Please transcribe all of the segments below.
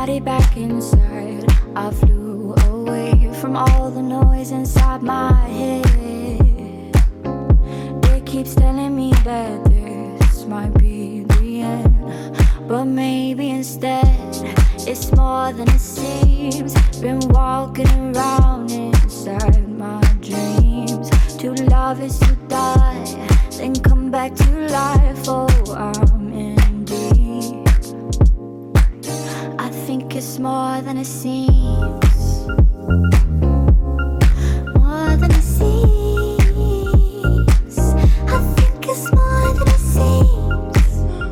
body back inside. I flew away from all the noise inside my head. It keeps telling me that this might be the end, but maybe instead it's more than it seems. Been walking around inside my dreams. To love is to die, then come back to life. Oh, I'm in deep. I think it's more than it seems. More than it seems. I think it's more than it seems.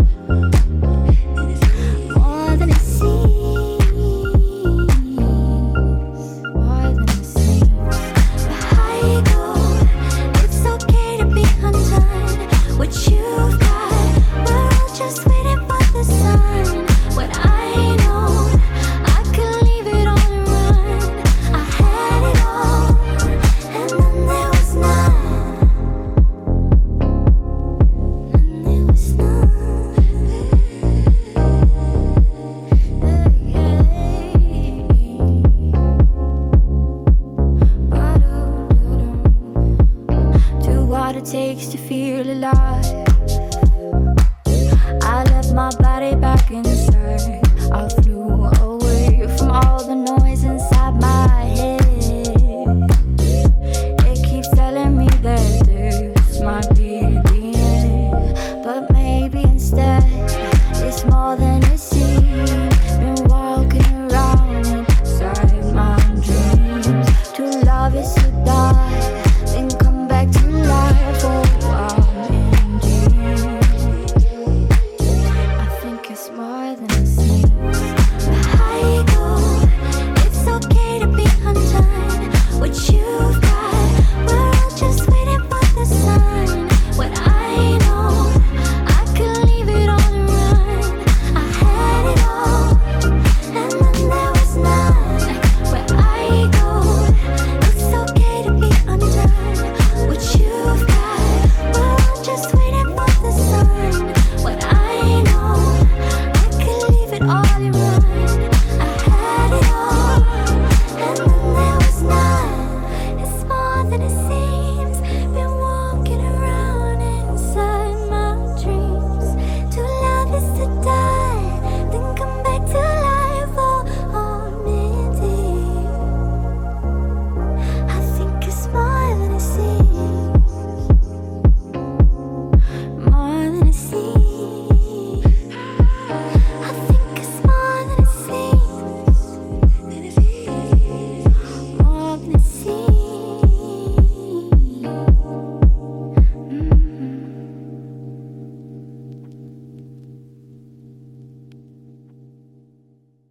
More than it seems. More than it seems. But how you go? It's okay to be undone. What you've got, we're all just waiting for the sun. What I know, I could leave it all and run. I had it all, and then there was none. And there was none. Do what it takes to feel alive. I left my body back inside. I flew away from all the noise